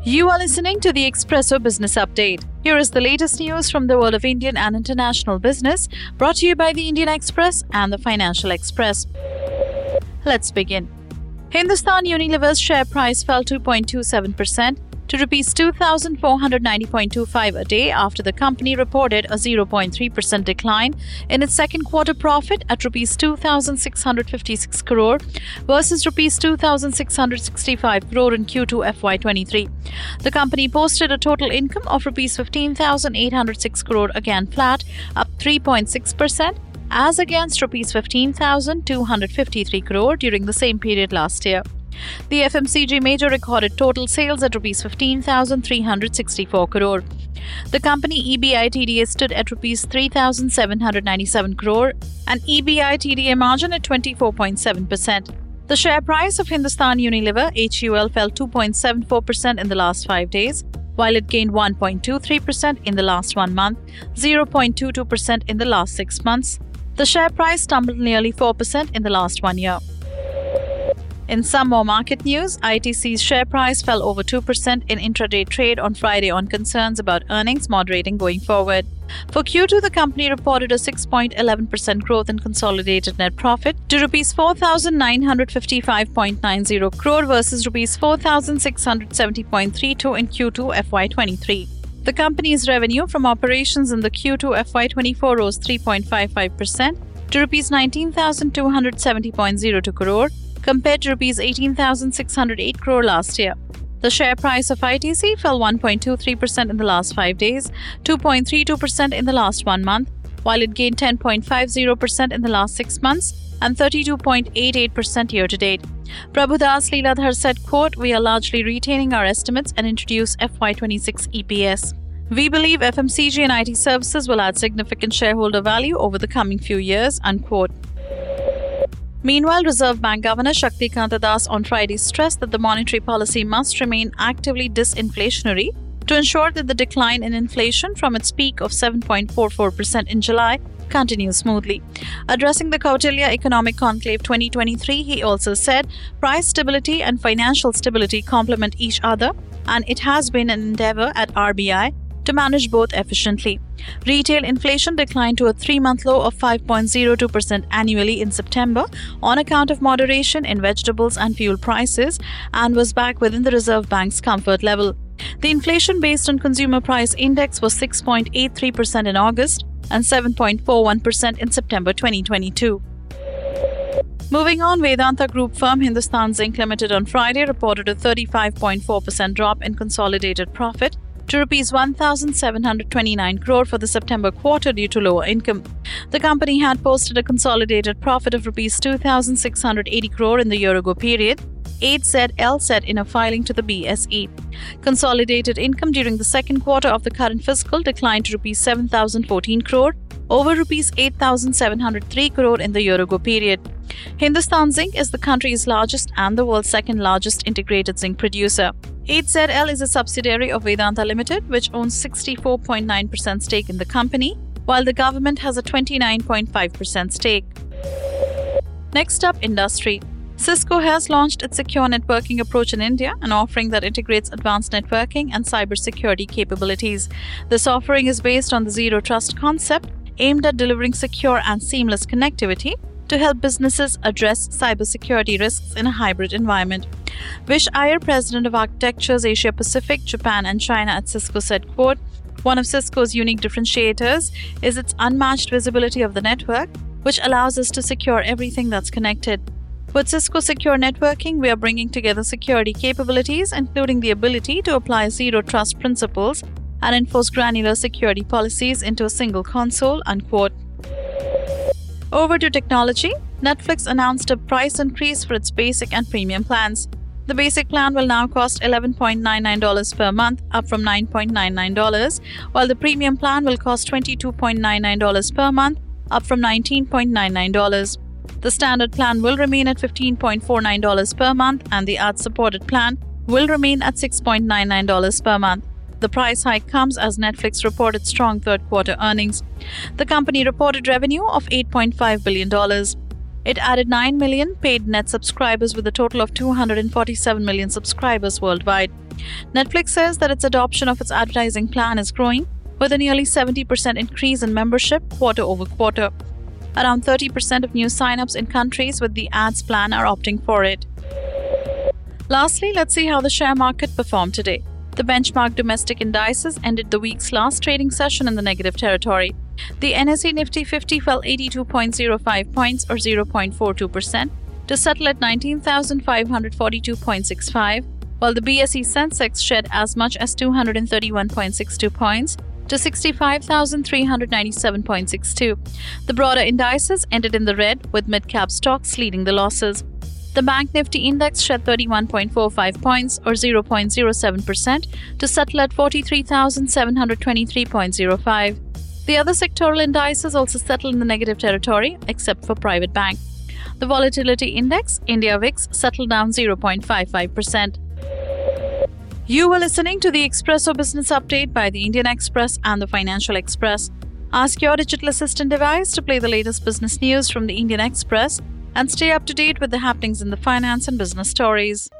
You are listening to the Expresso Business Update. Here is the latest news from the world of Indian and international business, brought to you by the Indian Express and the Financial Express. Let's begin. Hindustan Unilever's share price fell 2.27% to Rs 2,490.25 a day after the company reported a 0.3% decline in its second quarter profit at Rs 2,656 crore versus Rs 2,665 crore in Q2 FY23. The company posted a total income of Rs 15,806 crore, again flat, up 3.6%, as against Rs 15,253 crore during the same period last year. The FMCG major recorded total sales at Rs 15,364 crore. The company EBITDA stood at Rs 3,797 crore and EBITDA margin at 24.7%. The share price of Hindustan Unilever HUL fell 2.74% in the last 5 days, while it gained 1.23% in the last 1 month, 0.22% in the last 6 months. The share price tumbled nearly 4% in the last 1 year. In some more market news, ITC's share price fell over 2% in intraday trade on Friday on concerns about earnings moderating going forward. For Q2, the company reported a 6.11% growth in consolidated net profit to Rs 4,955.90 crore versus Rs 4,670.32 in Q2 FY23. The company's revenue from operations in the Q2 FY24 rose 3.55% to Rs 19,270.02 crore, compared to Rs 18,608 crore last year. The share price of ITC fell 1.23% in the last 5 days, 2.32% in the last 1 month, while it gained 10.50% in the last 6 months and 32.88% year-to-date. Prabhudas Leeladhar said, quote, "We are largely retaining our estimates and introduce FY26 EPS. We believe FMCG and IT services will add significant shareholder value over the coming few years," unquote. Meanwhile, Reserve Bank Governor Shaktikanta Das on Friday stressed that the monetary policy must remain actively disinflationary to ensure that the decline in inflation from its peak of 7.44% in July continues smoothly. Addressing the Kautilya Economic Conclave 2023, he also said price stability and financial stability complement each other, and it has been an endeavor at RBI to manage both efficiently. Retail inflation declined to a 3-month low of 5.02% annually in September on account of moderation in vegetables and fuel prices and was back within the Reserve Bank's comfort level. The inflation based on consumer price index was 6.83% in August and 7.41% in September 2022. Moving on, Vedanta Group firm Hindustan Zinc Limited on Friday reported a 35.4% drop in consolidated profit to Rs 1,729 crore for the September quarter due to lower income. The company had posted a consolidated profit of Rs 2,680 crore in the year-ago period, 8ZL said in a filing to the BSE. Consolidated income during the second quarter of the current fiscal declined to Rs 7,014 crore over Rs 8,703 crore in the year-ago period. Hindustan Zinc is the country's largest and the world's second largest integrated zinc producer. 8ZL is a subsidiary of Vedanta Limited, which owns 64.9% stake in the company, while the government has a 29.5% stake. Next up, industry. Cisco has launched its secure networking approach in India, an offering that integrates advanced networking and cybersecurity capabilities. This offering is based on the Zero Trust concept, aimed at delivering secure and seamless connectivity to help businesses address cybersecurity risks in a hybrid environment. Vish Iyer, president of Architectures Asia Pacific, Japan and China at Cisco said, quote, "One of Cisco's unique differentiators is its unmatched visibility of the network, which allows us to secure everything that's connected. With Cisco Secure Networking, we are bringing together security capabilities, including the ability to apply Zero Trust principles and enforce granular security policies into a single console," unquote. Over to technology. Netflix announced a price increase for its basic and premium plans. The basic plan will now cost $11.99 per month, up from $9.99, while the premium plan will cost $22.99 per month, up from $19.99. The standard plan will remain at $15.49 per month, and the ad-supported plan will remain at $6.99 per month. The price hike comes as Netflix reported strong third-quarter earnings. The company reported revenue of $8.5 billion. It added 9 million paid net subscribers with a total of 247 million subscribers worldwide. Netflix says that its adoption of its advertising plan is growing, with a nearly 70% increase in membership quarter over quarter. Around 30% of new signups in countries with the ads plan are opting for it. Lastly, let's see how the share market performed today. The benchmark domestic indices ended the week's last trading session in the negative territory. The NSE Nifty 50 fell 82.05 points or 0.42% to settle at 19,542.65, while the BSE Sensex shed as much as 231.62 points to 65,397.62. The broader indices ended in the red, with mid-cap stocks leading the losses. The Bank Nifty Index shed 31.45 points or 0.07% to settle at 43,723.05. The other sectoral indices also settled in the negative territory, except for Private Bank. The Volatility Index, India VIX, settled down 0.55%. You were listening to the Expresso Business Update by the Indian Express and the Financial Express. Ask your digital assistant device to play the latest business news from the Indian Express and stay up to date with the happenings in the finance and business stories.